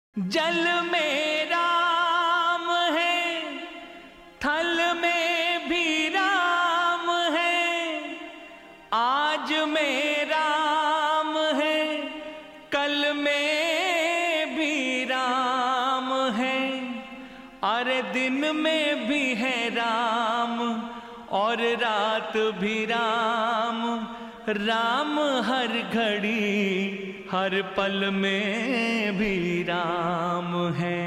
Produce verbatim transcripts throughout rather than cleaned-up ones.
जल में राम है, थल में भी राम है, आज में राम है, कल में भी राम है, अरे दिन में भी है राम और रात भी राम, राम हर घड़ी हर पल में भी राम है।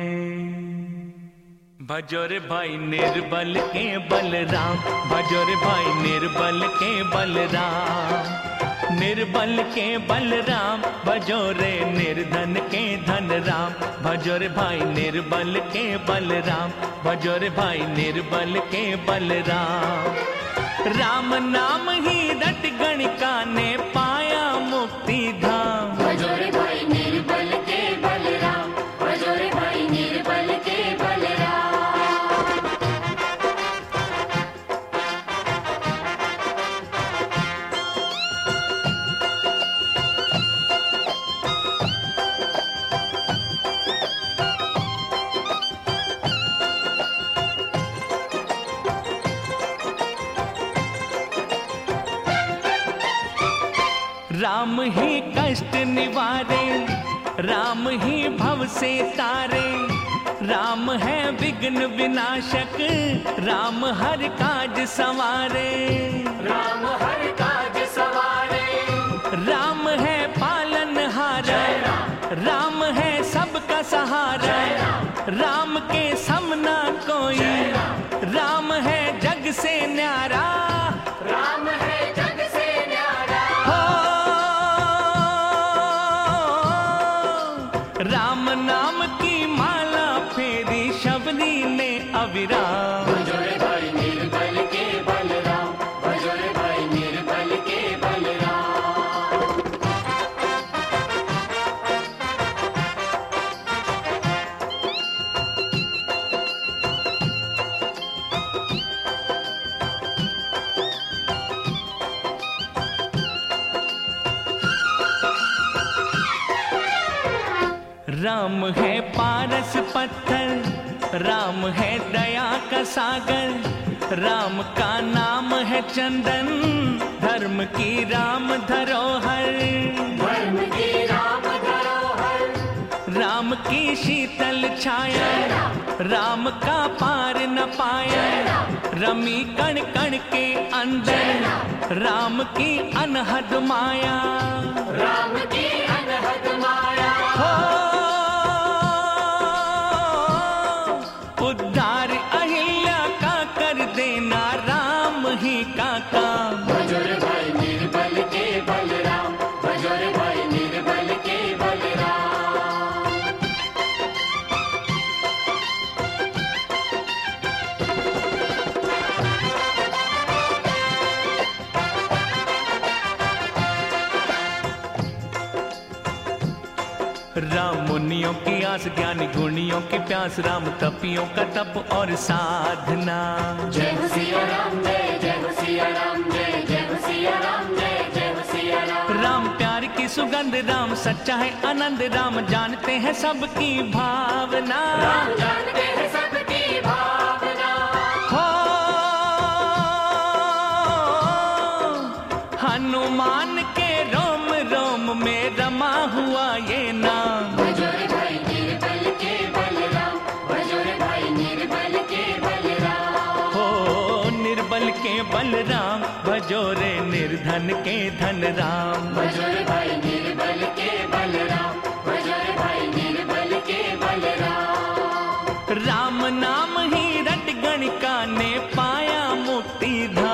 भजोरे भाई निर्बल के बलराम, भजोरे भाई निर्बल के बलराम, निर्बल के बलराम, भजोरे निर्धन के धन राम, भजोरे भाई निर्बल के बलराम, भजोरे भाई निर्बल के बलराम। राम नाम ही रट गणिका ने पाया मुक्ति धाम, भजोरे भाई निर्बल के बलराम, भजोरे भाई निर्बल के बलराम। राम ही कष्ट निवारे, राम ही भव से तारे, राम है विघ्न विनाशक, राम हर काज संवारे, राम हर काज सवारे, राम है पालनहारा, राम है सबका सहारा, राम के समना कोई, राम है जग से न्यारा, राम है जग से न्यारा। राम नाम की माला फेरी शबरी ने अविराम, भजोरे भाई निर्बल के बलराम, भजोरे भाई निर्बल के बलराम। राम है पारस पत्थर, राम है दया का सागर, राम का नाम है चंदन, धर्म की राम धरोहर, धर्म की राम धरोहर, राम की शीतल छाया, राम का पार न पाया, रमी कण कण के अंदर, राम की अनहद माया, राम की अनहद माया। उद्धार अहिल्या का कर देना राम ही का काम, भजोरे भाई निर्बल के बलराम, भजोरे भाई निर्बल के बलराम। राम मुनियों की आस, ज्ञानी गुणियों की प्यास, राम तपियों का तप और साधना। जय हो सिया राम, जय जय हो सिया राम, जय जय हो सिया राम, जय जय हो सिया राम। राम प्यार की सुगंध, राम सच्चा है आनंद, राम जानते हैं सबकी भावना, राम जानते हैं सबकी भावना। हो हनुमान के रोम रोम में रमा हुआ ये नाम, भजोरे भाई निर्बल के बलराम, भजोरे भाई निर्बल के बलराम। हो निर्बल के बलराम, भजोरे निर्धन के धन राम, भजोरे भाई निर्बल के बलराम, भजोरे भाई निर्बल के बलराम। राम नाम ही रट गणिका ने पाया मुक्ति धाम।